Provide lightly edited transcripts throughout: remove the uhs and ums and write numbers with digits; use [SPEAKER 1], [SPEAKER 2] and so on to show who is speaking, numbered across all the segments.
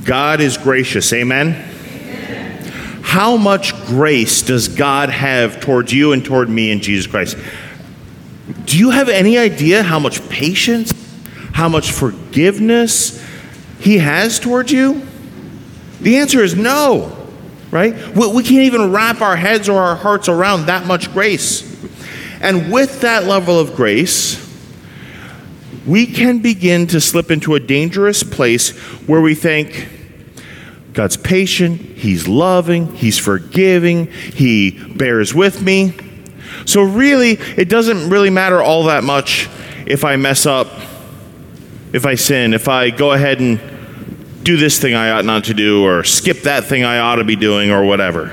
[SPEAKER 1] God is gracious. Amen? How much grace does God have towards you and toward me in Jesus Christ? Do you have any idea how much patience, how much forgiveness he has towards you? The answer is no, right? We can't even wrap our heads or our hearts around that much grace. And with that level of grace, we can begin to slip into a dangerous place where we think, God's patient, he's loving, he's forgiving, he bears with me. So really, it doesn't really matter all that much if I mess up, if I sin, if I go ahead and do this thing I ought not to do, or skip that thing I ought to be doing, or whatever.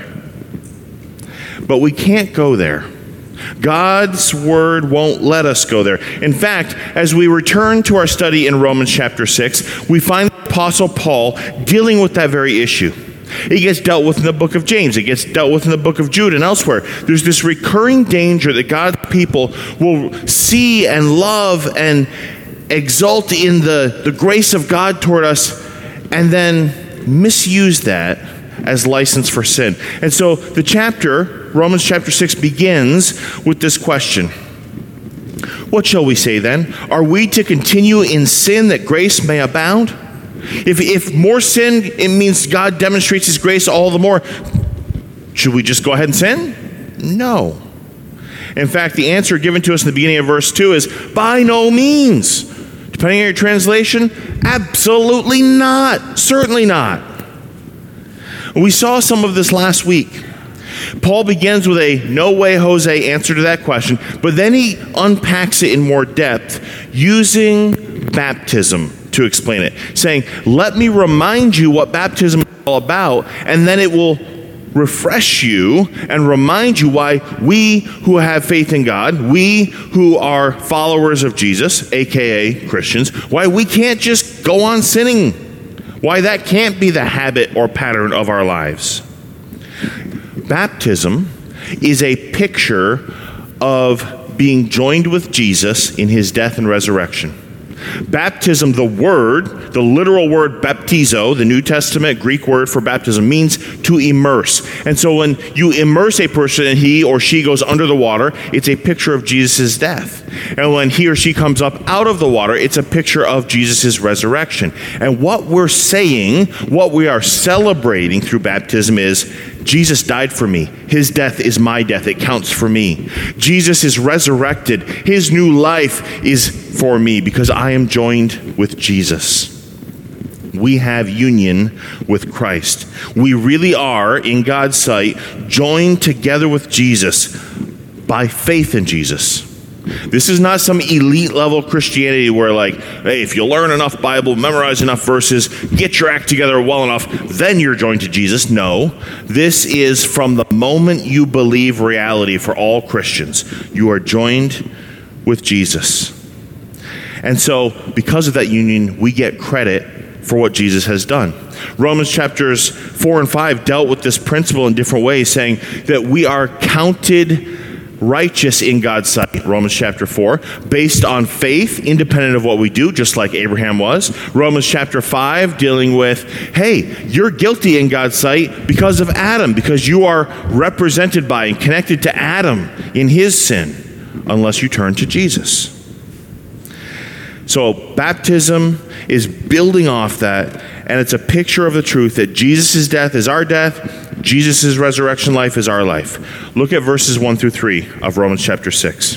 [SPEAKER 1] But we can't go there. God's word won't let us go there. In fact, as we return to our study in Romans chapter 6, we find the Apostle Paul dealing with that very issue. It gets dealt with in the book of James. It gets dealt with in the book of Jude and elsewhere. There's this recurring danger that God's people will see and love and exult in the grace of God toward us and then misuse that as license for sin. And so the chapter, Romans chapter 6, begins with this question. What shall we say then? Are we to continue in sin that grace may abound? If more sin, it means God demonstrates his grace all the more. Should we just go ahead and sin? No. In fact, the answer given to us in the beginning of verse 2 is, by no means. Depending on your translation, absolutely not. Certainly not. We saw some of this last week. Paul begins with a no way, Jose answer to that question, but then he unpacks it in more depth using baptism to explain it, saying, let me remind you what baptism is all about, and then it will refresh you and remind you why we who have faith in God, we who are followers of Jesus, aka Christians, why we can't just go on sinning, why that can't be the habit or pattern of our lives. Baptism is a picture of being joined with Jesus in his death and resurrection. Baptism, the literal word baptizo, the New Testament Greek word for baptism, means to immerse. And so when you immerse a person and he or she goes under the water, it's a picture of Jesus' death. And when he or she comes up out of the water, it's a picture of Jesus' resurrection. And what we're saying, what we are celebrating through baptism is, Jesus died for me. His death is my death. It counts for me. Jesus is resurrected. His new life is for me because I am joined with Jesus. We have union with Christ. We really are, in God's sight, joined together with Jesus by faith in Jesus. This is not some elite level Christianity where like, hey, if you learn enough Bible, memorize enough verses, get your act together well enough, then you're joined to Jesus. No, this is from the moment you believe reality for all Christians. You are joined with Jesus. And so because of that union, we get credit for what Jesus has done. Romans chapters 4 and 5 dealt with this principle in different ways, saying that we are counted righteous in God's sight, Romans chapter 4, based on faith, independent of what we do, just like Abraham was. Romans chapter 5 dealing with, hey, you're guilty in God's sight because of Adam, because you are represented by and connected to Adam in his sin, unless you turn to Jesus. So baptism is building off that, and it's a picture of the truth that Jesus' death is our death, Jesus' resurrection life is our life. Look at verses 1 through 3 of Romans chapter 6.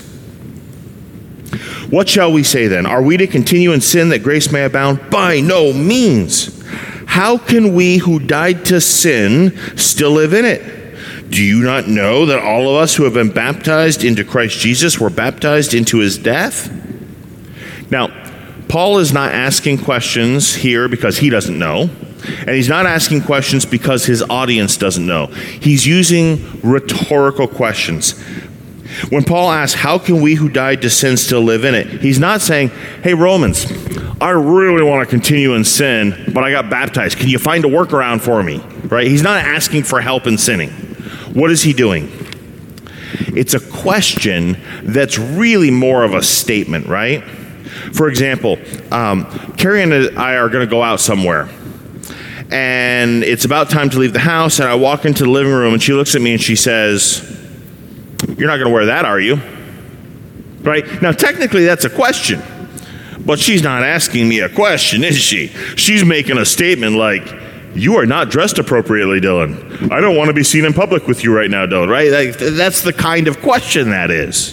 [SPEAKER 1] What shall we say then? Are we to continue in sin that grace may abound? By no means. How can we who died to sin still live in it? Do you not know that all of us who have been baptized into Christ Jesus were baptized into his death? Now, Paul is not asking questions here because he doesn't know, and he's not asking questions because his audience doesn't know. He's using rhetorical questions. When Paul asks, how can we who died to sin still live in it? He's not saying, hey, Romans, I really want to continue in sin, but I got baptized. Can you find a workaround for me? Right? He's not asking for help in sinning. What is he doing? It's a question that's really more of a statement, right? For example, Carrie and I are going to go out somewhere. and it's about time to leave the house, and I walk into the living room, and she looks at me and she says, "You're not going to wear that, are you?" Right? Now, technically, that's a question, but she's not asking me a question, is she? She's making a statement like, "You are not dressed appropriately, Dylan. I don't want to be seen in public with you right now, Dylan," right? That's the kind of question that is.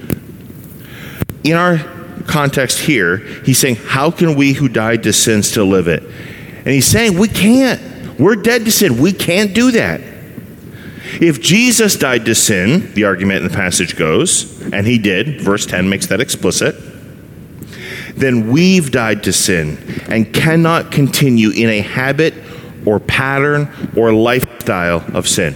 [SPEAKER 1] In our context here, he's saying, how can we who died to sin still live it? And he's saying, we can't. We're dead to sin. We can't do that. If Jesus died to sin, the argument in the passage goes, and he did, verse 10 makes that explicit, then we've died to sin and cannot continue in a habit or pattern or lifestyle of sin.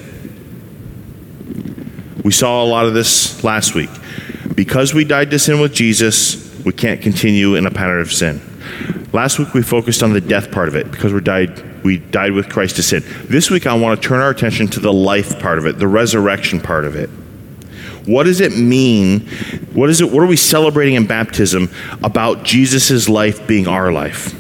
[SPEAKER 1] We saw a lot of this last week. Because we died to sin with Jesus, we can't continue in a pattern of sin. Last week we focused on the death part of it, because we died with Christ to sin. This week I want to turn our attention to the life part of it, the resurrection part of it. What does it mean? What are we celebrating in baptism about Jesus' life being our life?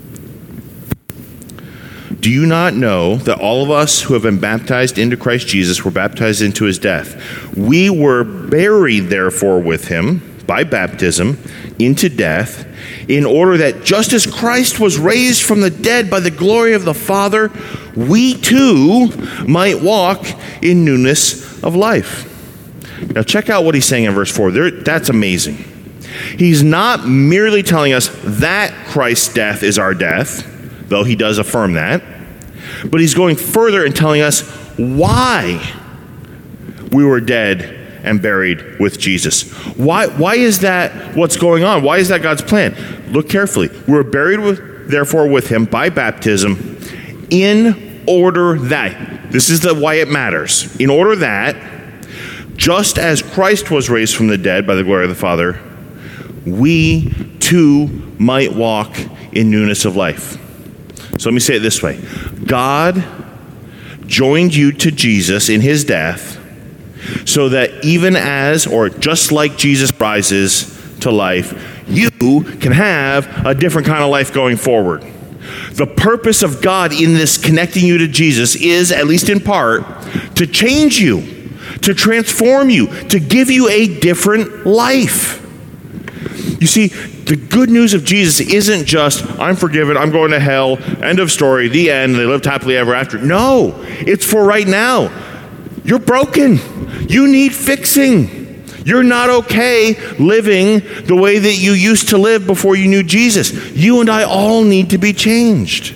[SPEAKER 1] Do you not know that all of us who have been baptized into Christ Jesus were baptized into his death? We were buried, therefore, with him by baptism into death, in order that just as Christ was raised from the dead by the glory of the Father, we too might walk in newness of life. Now check out what he's saying in verse 4. That's amazing. He's not merely telling us that Christ's death is our death, though he does affirm that, but he's going further and telling us why we were dead and buried with Jesus. Why is that what's going on? Why is that God's plan? Look carefully. We were buried therefore with him by baptism, in order that, this is why it matters, in order that, just as Christ was raised from the dead by the glory of the Father, we too might walk in newness of life. So let me say it this way. God joined you to Jesus in his death so that even as, or just like Jesus rises to life, you can have a different kind of life going forward. The purpose of God in this connecting you to Jesus is, at least in part, to change you, to transform you, to give you a different life. You see, the good news of Jesus isn't just, I'm forgiven, I'm going to hell, end of story, the end, they lived happily ever after. No, it's for right now. You're broken. You need fixing. You're not okay living the way that you used to live before you knew Jesus. You and I all need to be changed.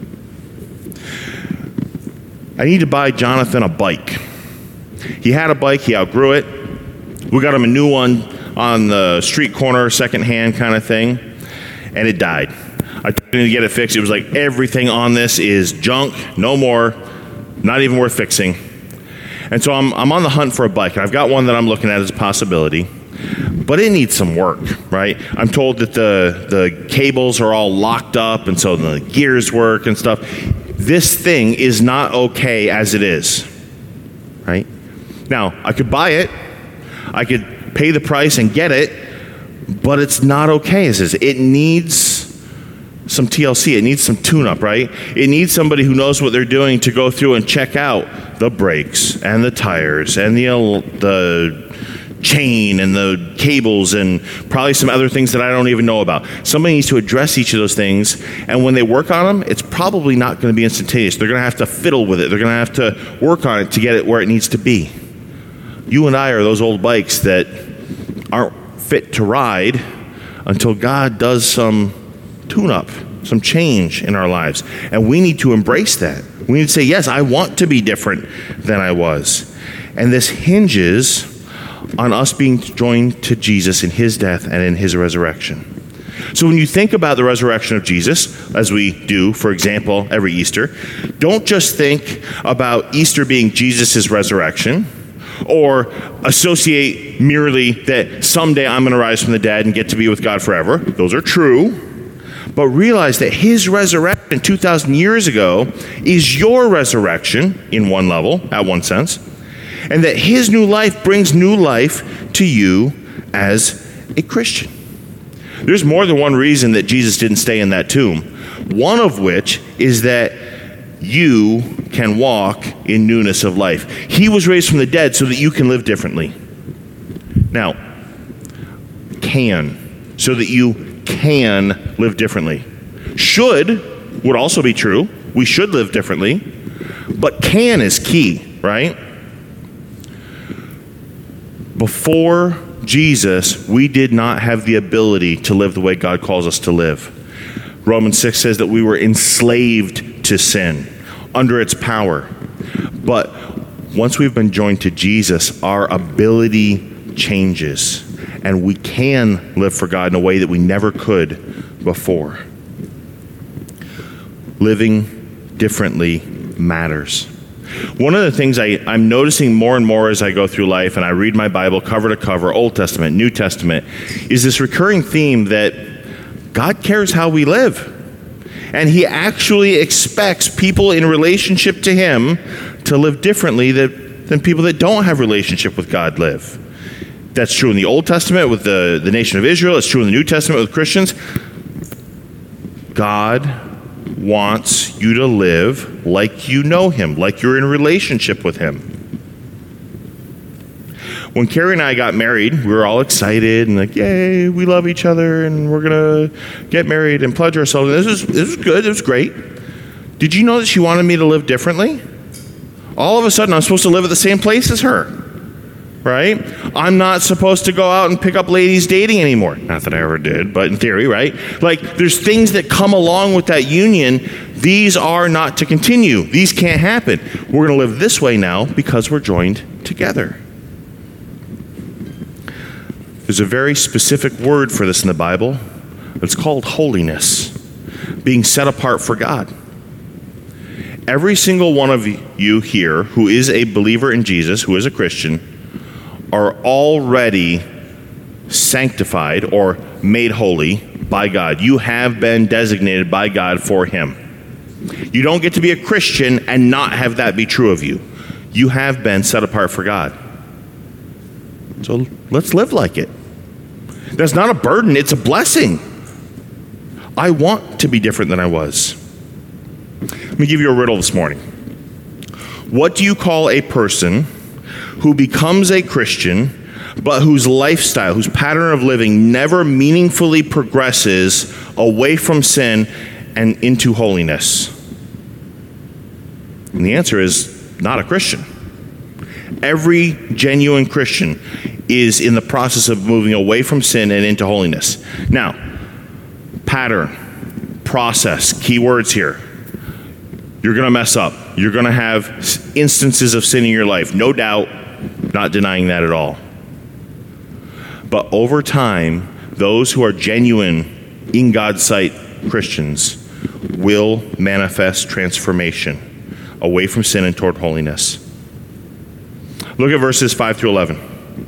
[SPEAKER 1] I need to buy Jonathan a bike. He had a bike, he outgrew it. We got him a new one on the street corner, secondhand kind of thing, and it died. I tried to get it fixed. It was like, everything on this is junk, no more, not even worth fixing. And so I'm on the hunt for a bike. I've got one that I'm looking at as a possibility, but it needs some work, right? I'm told that the cables are all locked up, and so the gears work and stuff. This thing is not okay as it is, right? Now, I could buy it. I could pay the price and get it, but it's not okay as is. It needs some TLC. It needs some tune-up, right? It needs somebody who knows what they're doing to go through and check out the brakes and the tires and the chain and the cables and probably some other things that I don't even know about. Somebody needs to address each of those things, and when they work on them, it's probably not going to be instantaneous. They're going to have to fiddle with it. They're going to have to work on it to get it where it needs to be. You and I are those old bikes that aren't fit to ride until God does some tune-up, some change in our lives. And we need to embrace that. We need to say, yes, I want to be different than I was. And this hinges on us being joined to Jesus in his death and in his resurrection. So when you think about the resurrection of Jesus, as we do, for example, every Easter, don't just think about Easter being Jesus' resurrection, or associate merely that someday I'm going to rise from the dead and get to be with God forever. Those are true. But realize that his resurrection 2,000 years ago is your resurrection in one level, at one sense, and that his new life brings new life to you as a Christian. There's more than one reason that Jesus didn't stay in that tomb, one of which is that you can walk in newness of life. He was raised from the dead so that you can live differently. Now, so that you can live differently. Should would also be true. We should live differently. But can is key, right? Before Jesus, we did not have the ability to live the way God calls us to live. Romans 6 says that we were enslaved to sin, under its power. But once we've been joined to Jesus, our ability changes, and we can live for God in a way that we never could before. Living differently matters. One of the things I'm noticing more and more as I go through life and I read my Bible cover to cover, Old Testament, New Testament, is this recurring theme that God cares how we live. And he actually expects people in relationship to him to live differently than people that don't have relationship with God live. That's true in the Old Testament with the nation of Israel. It's true in the New Testament with Christians. God wants you to live like you know him, like you're in a relationship with him. When Carrie and I got married, we were all excited and like, yay, we love each other and we're going to get married and pledge ourselves. And this was good. It was great. Did you know that she wanted me to live differently? All of a sudden, I'm supposed to live at the same place as her, right? I'm not supposed to go out and pick up ladies dating anymore. Not that I ever did, but in theory, right? Like, there's things that come along with that union. These are not to continue. These can't happen. We're going to live this way now because we're joined together. There's a very specific word for this in the Bible. It's called holiness, being set apart for God. Every single one of you here who is a believer in Jesus, who is a Christian, are already sanctified or made holy by God. You have been designated by God for him. You don't get to be a Christian and not have that be true of you. You have been set apart for God. So let's live like it. That's not a burden, it's a blessing. I want to be different than I was. Let me give you a riddle this morning. What do you call a person who becomes a Christian, but whose lifestyle, whose pattern of living never meaningfully progresses away from sin and into holiness? And the answer is not a Christian. Every genuine Christian is in the process of moving away from sin and into holiness. Now, pattern, process, key words here. You're going to mess up. You're going to have instances of sin in your life. No doubt, not denying that at all. But over time, those who are genuine in God's sight Christians will manifest transformation away from sin and toward holiness. Look at verses 5 through 11.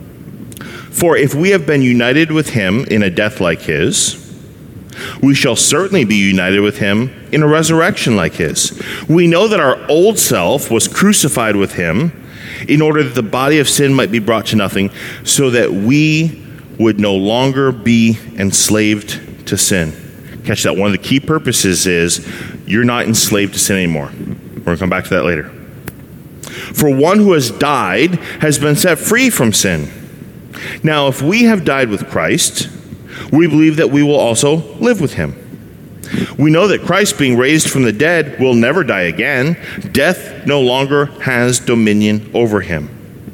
[SPEAKER 1] For if we have been united with him in a death like his, we shall certainly be united with him in a resurrection like his. We know that our old self was crucified with him in order that the body of sin might be brought to nothing, so that we would no longer be enslaved to sin. Catch that. One of the key purposes is you're not enslaved to sin anymore. We're going to come back to that later. For one who has died has been set free from sin. Now, if we have died with Christ, we believe that we will also live with him. We know that Christ, being raised from the dead, will never die again. Death no longer has dominion over him.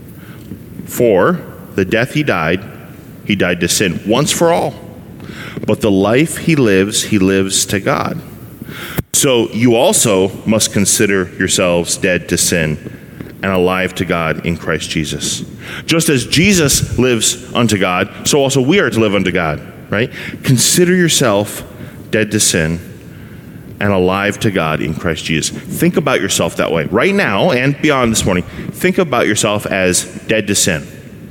[SPEAKER 1] For the death he died to sin once for all. But the life he lives to God. So you also must consider yourselves dead to sin and alive to God in Christ Jesus. Just as Jesus lives unto God, so also we are to live unto God, right? Consider yourself dead to sin and alive to God in Christ Jesus. Think about yourself that way. Right now and beyond this morning, think about yourself as dead to sin.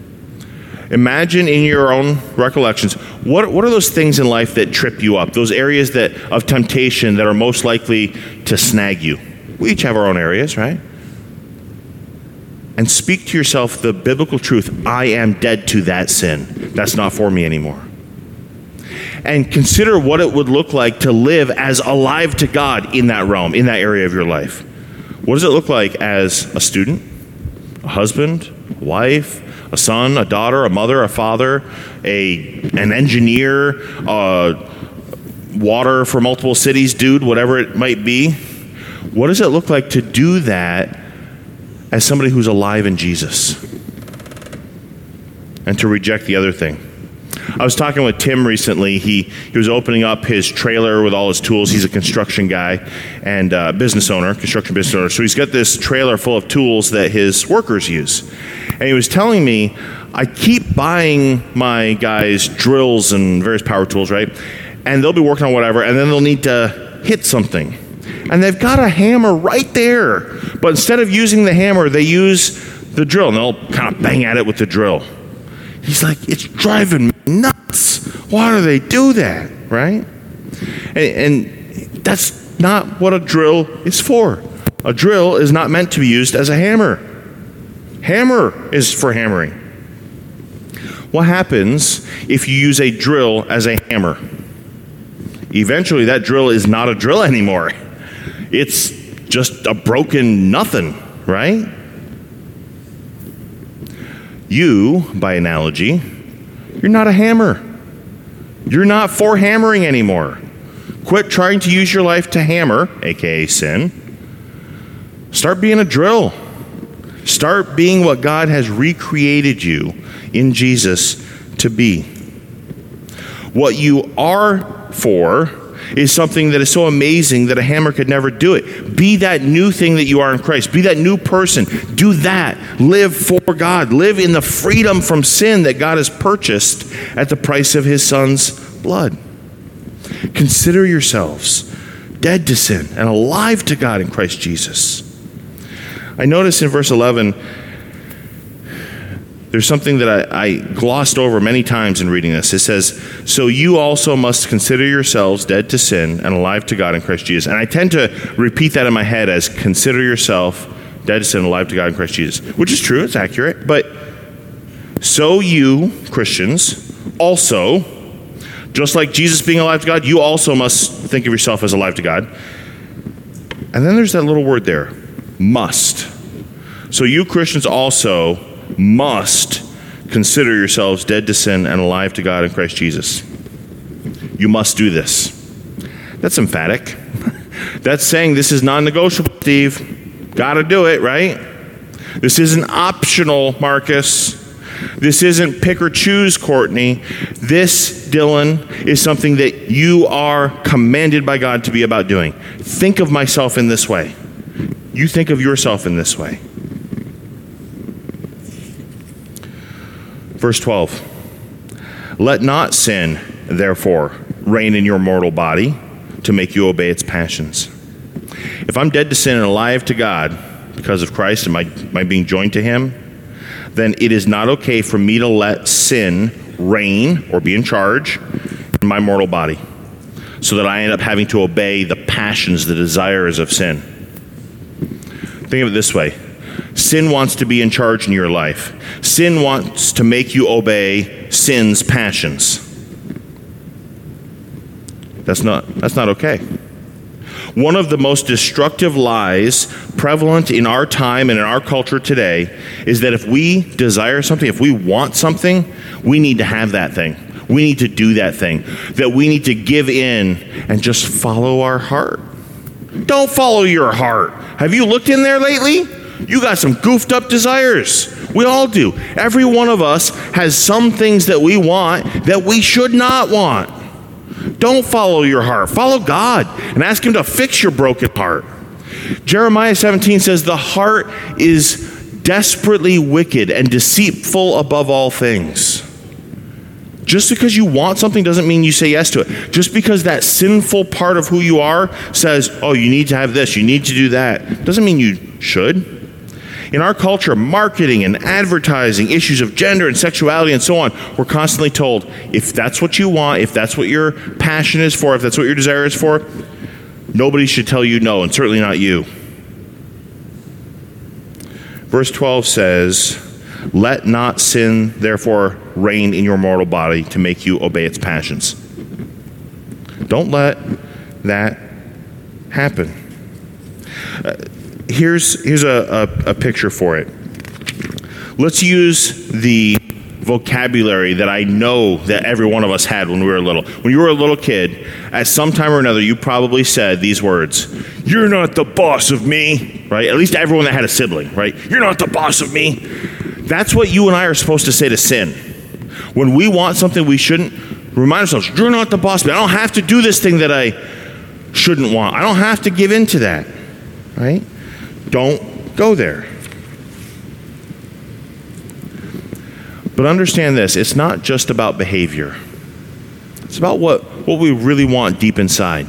[SPEAKER 1] Imagine in your own recollections, what are those things in life that trip you up? Those areas of temptation that are most likely to snag you. We each have our own areas, right? And speak to yourself the biblical truth. I am dead to that sin. That's not for me anymore. And consider what it would look like to live as alive to God in that realm, in that area of your life. What does it look like as a student, a husband, a wife, a son, a daughter, a mother, a father, an engineer, water for multiple cities dude, whatever it might be? What does it look like to do that as somebody who's alive in Jesus and to reject the other thing? I was talking with Tim recently. He was opening up his trailer with all his tools. He's a construction guy and construction business owner. So he's got this trailer full of tools that his workers use. And he was telling me, I keep buying my guys drills and various power tools, right? And they'll be working on whatever, and then they'll need to hit something. And they've got a hammer right there. But instead of using the hammer, they use the drill, and they'll kind of bang at it with the drill. He's like, it's driving me nuts. Why do they do that, right? And that's not what a drill is for. A drill is not meant to be used as a hammer. Hammer is for hammering. What happens if you use a drill as a hammer? Eventually, that drill is not a drill anymore. It's just a broken nothing, right? You, by analogy, you're not a hammer. You're not for hammering anymore. Quit trying to use your life to hammer, aka sin. Start being a drill. Start being what God has recreated you in Jesus to be. What you are for is something that is so amazing that a hammer could never do it. Be that new thing that you are in Christ. Be that new person. Do that. Live for God. Live in the freedom from sin that God has purchased at the price of his Son's blood. Consider yourselves dead to sin and alive to God in Christ Jesus. I notice in verse 11, there's something that I glossed over many times in reading this. It says, so you also must consider yourselves dead to sin and alive to God in Christ Jesus. And I tend to repeat that in my head as consider yourself dead to sin and alive to God in Christ Jesus, which is true, it's accurate. But so you, Christians, also, just like Jesus being alive to God, you also must think of yourself as alive to God. And then there's that little word there, must. So you Christians also must consider yourselves dead to sin and alive to God in Christ Jesus. You must do this. That's emphatic. That's saying this is non-negotiable, Steve. Gotta do it, right? This isn't optional, Marcus. This isn't pick or choose, Courtney. This, Dylan, is something that you are commanded by God to be about doing. Think of myself in this way. You think of yourself in this way. Verse 12, let not sin, therefore, reign in your mortal body to make you obey its passions. If I'm dead to sin and alive to God because of Christ and my being joined to him, then it is not okay for me to let sin reign or be in charge in my mortal body so that I end up having to obey the passions, the desires of sin. Think of it this way. Sin wants to be in charge in your life. Sin wants to make you obey sin's passions. That's not okay. One of the most destructive lies prevalent in our time and in our culture today is that if we desire something, if we want something, we need to have that thing. We need to do that thing. That we need to give in and just follow our heart. Don't follow your heart. Have you looked in there lately? You got some goofed up desires. We all do. Every one of us has some things that we want that we should not want. Don't follow your heart. Follow God and ask him to fix your broken heart. Jeremiah 17 says the heart is desperately wicked and deceitful above all things. Just because you want something doesn't mean you say yes to it. Just because that sinful part of who you are says, oh, you need to have this, you need to do that, doesn't mean you should. In our culture, marketing and advertising, issues of gender and sexuality and so on, we're constantly told, if that's what you want, if that's what your passion is for, if that's what your desire is for, nobody should tell you no, and certainly not you. Verse 12 says, let not sin, therefore, reign in your mortal body to make you obey its passions. Don't let that happen. Here's a picture for it. Let's use the vocabulary that I know that every one of us had when we were little. When you were a little kid, at some time or another, you probably said these words: "You're not the boss of me," right? At least everyone that had a sibling, right? "You're not the boss of me." That's what you and I are supposed to say to sin. When we want something we shouldn't, remind ourselves, "You're not the boss of me. I don't have to do this thing that I shouldn't want. I don't have to give in to that," right? Don't go there. But understand this, it's not just about behavior. It's about what we really want deep inside.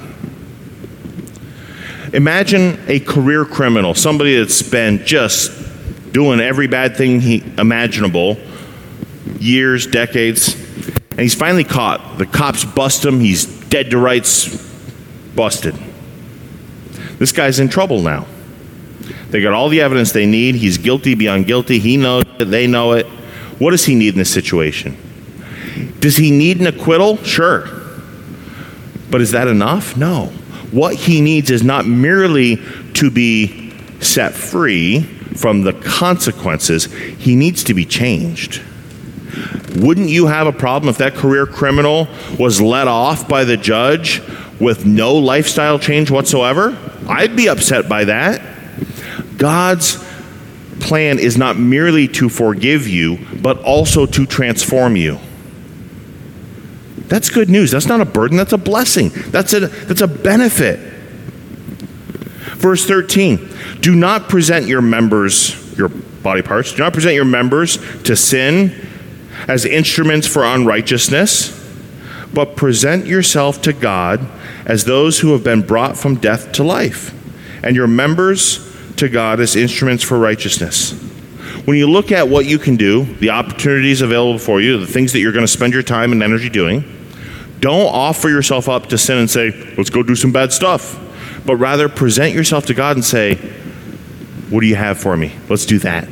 [SPEAKER 1] Imagine a career criminal, somebody that's been just doing every bad thing imaginable, years, decades, and he's finally caught. The cops bust him, he's dead to rights, busted. This guy's in trouble now. They got all the evidence they need, he's guilty beyond guilty, he knows it, they know it. What does he need in this situation? Does he need an acquittal? Sure. But is that enough? No. What he needs is not merely to be set free from the consequences. He needs to be changed. Wouldn't you have a problem if that career criminal was let off by the judge with no lifestyle change whatsoever? I'd be upset by that. God's plan is not merely to forgive you, but also to transform you. That's good news. That's not a burden. That's a blessing. That's a benefit. Verse 13, do not present your members, your body parts, do not present your members to sin as instruments for unrighteousness, but present yourself to God as those who have been brought from death to life, and your members to God as instruments for righteousness. When you look at what you can do, the opportunities available for you, the things that you're going to spend your time and energy doing, don't offer yourself up to sin and say, let's go do some bad stuff. But rather present yourself to God and say, what do you have for me? Let's do that.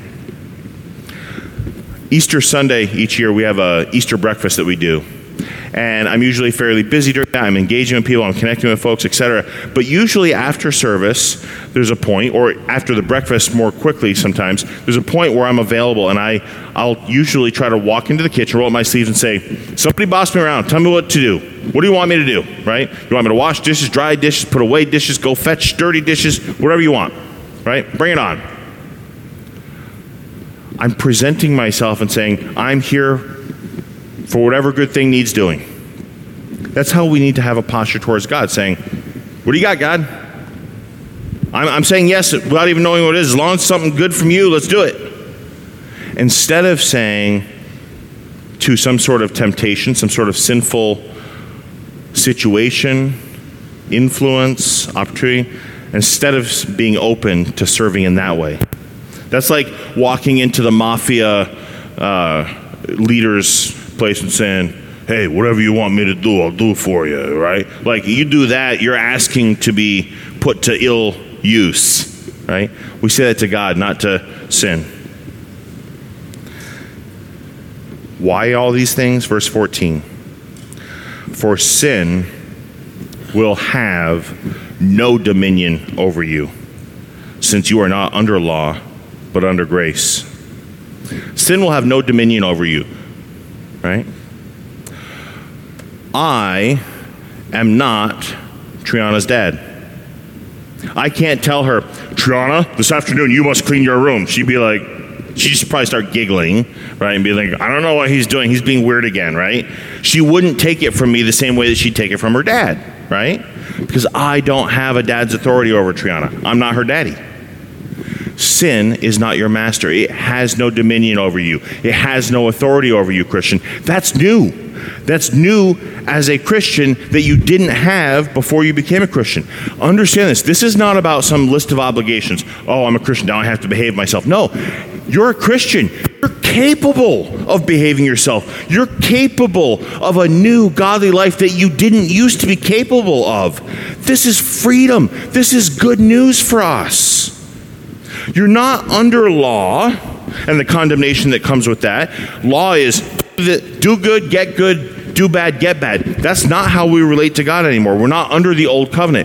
[SPEAKER 1] Easter Sunday each year, we have a Easter breakfast that we do. And I'm usually fairly busy during that. I'm engaging with people, I'm connecting with folks, etc. But usually after service, there's a point, or after the breakfast more quickly sometimes, there's a point where I'm available, and I'll usually try to walk into the kitchen, roll up my sleeves and say, somebody boss me around, tell me what to do. What do you want me to do, right? You want me to wash dishes, dry dishes, put away dishes, go fetch dirty dishes, whatever you want, right? Bring it on. I'm presenting myself and saying, I'm here for whatever good thing needs doing. That's how we need to have a posture towards God, saying, what do you got, God? I'm saying yes without even knowing what it is. As long as it's something good from you, let's do it. Instead of saying to some sort of temptation, some sort of sinful situation, influence, opportunity, instead of being open to serving in that way. That's like walking into the mafia leader's place and saying, hey, whatever you want me to do, I'll do for you, right? Like, you do that, you're asking to be put to ill use, right? We say that to God, not to sin. Why all these things? Verse 14. For sin will have no dominion over you, since you are not under law, but under grace. Sin will have no dominion over you, right? I am not Triana's dad. I can't tell her, Triana, this afternoon you must clean your room. She'd just probably start giggling, right? And be like, I don't know what he's doing. He's being weird again, right? She wouldn't take it from me the same way that she'd take it from her dad, right? Because I don't have a dad's authority over Triana. I'm not her daddy. Sin is not your master. It has no dominion over you. It has no authority over you, Christian. That's new. That's new as a Christian that you didn't have before you became a Christian. Understand this. This is not about some list of obligations. Oh, I'm a Christian, now I have to behave myself. No, you're a Christian. You're capable of behaving yourself. You're capable of a new godly life that you didn't used to be capable of. This is freedom. This is good news for us. You're not under law and the condemnation that comes with that. Law is do good, get good, do bad, get bad. That's not how we relate to God anymore. We're not under the old covenant.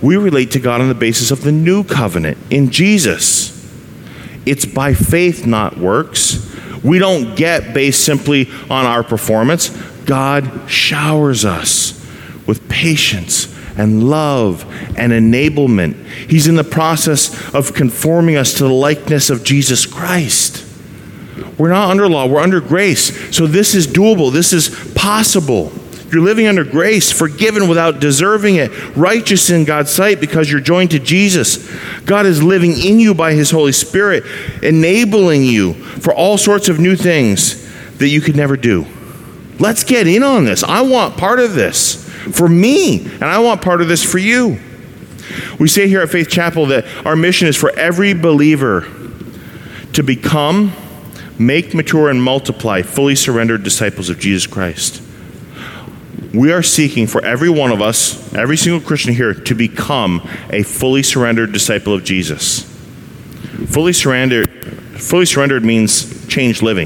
[SPEAKER 1] We relate to God on the basis of the new covenant in Jesus. It's by faith, not works. We don't get based simply on our performance. God showers us with patience and love and enablement. He's in the process of conforming us to the likeness of Jesus Christ. We're not under law, we're under grace. So this is doable, this is possible. You're living under grace, forgiven without deserving it, righteous in God's sight because you're joined to Jesus. God is living in you by his Holy Spirit, enabling you for all sorts of new things that you could never do. Let's get in on this. I want part of this for me, and I want part of this for you. We say here at Faith Chapel that our mission is for every believer to become, make, mature, and multiply fully surrendered disciples of Jesus Christ. We are seeking for every one of us, every single Christian here, to become a fully surrendered disciple of Jesus. Fully surrendered means changed living.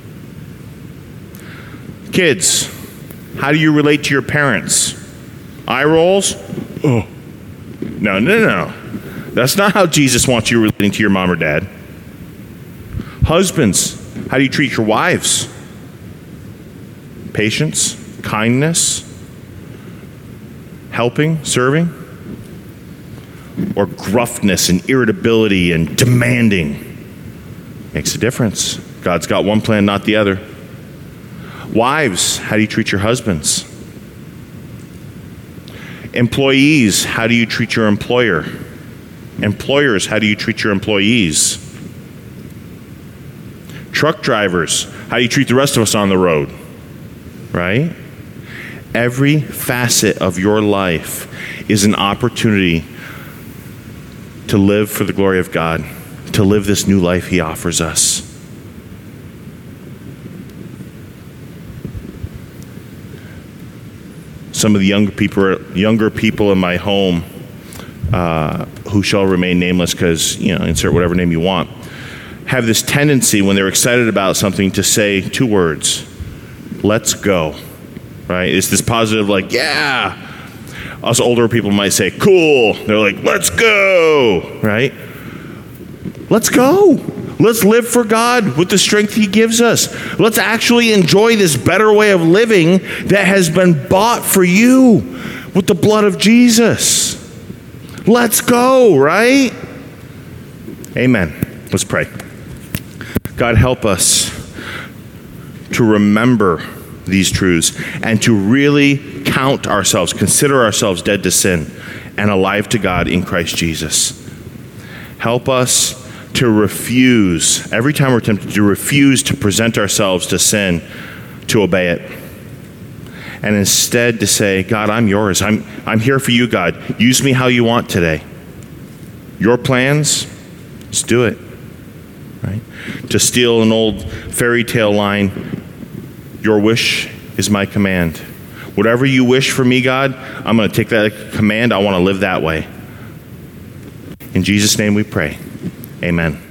[SPEAKER 1] Kids, how do you relate to your parents? Eye rolls? Oh. No. That's not how Jesus wants you relating to your mom or dad. Husbands, how do you treat your wives? Patience, kindness, helping, serving, or gruffness and irritability and demanding? Makes a difference. God's got one plan, not the other. Wives, how do you treat your husbands? Employees, how do you treat your employer? Employers, how do you treat your employees? Truck drivers, how do you treat the rest of us on the road? Right? Every facet of your life is an opportunity to live for the glory of God, to live this new life he offers us. Some of the younger people in my home, who shall remain nameless because, insert whatever name you want, have this tendency when they're excited about something to say two words: let's go. Right? It's this positive, like, yeah. Us older people might say, cool. They're like, let's go. Right? Let's go. Let's live for God with the strength he gives us. Let's actually enjoy this better way of living that has been bought for you with the blood of Jesus. Let's go, right? Amen. Let's pray. God, help us to remember these truths and to really count ourselves, consider ourselves dead to sin and alive to God in Christ Jesus. Help us to refuse, every time we're tempted, to refuse to present ourselves to sin, to obey it. And instead to say, God, I'm yours. I'm here for you, God. Use me how you want today. Your plans, let's do it. Right? To steal an old fairy tale line, your wish is my command. Whatever you wish for me, God, I'm going to take that command. I want to live that way. In Jesus' name we pray. Amen.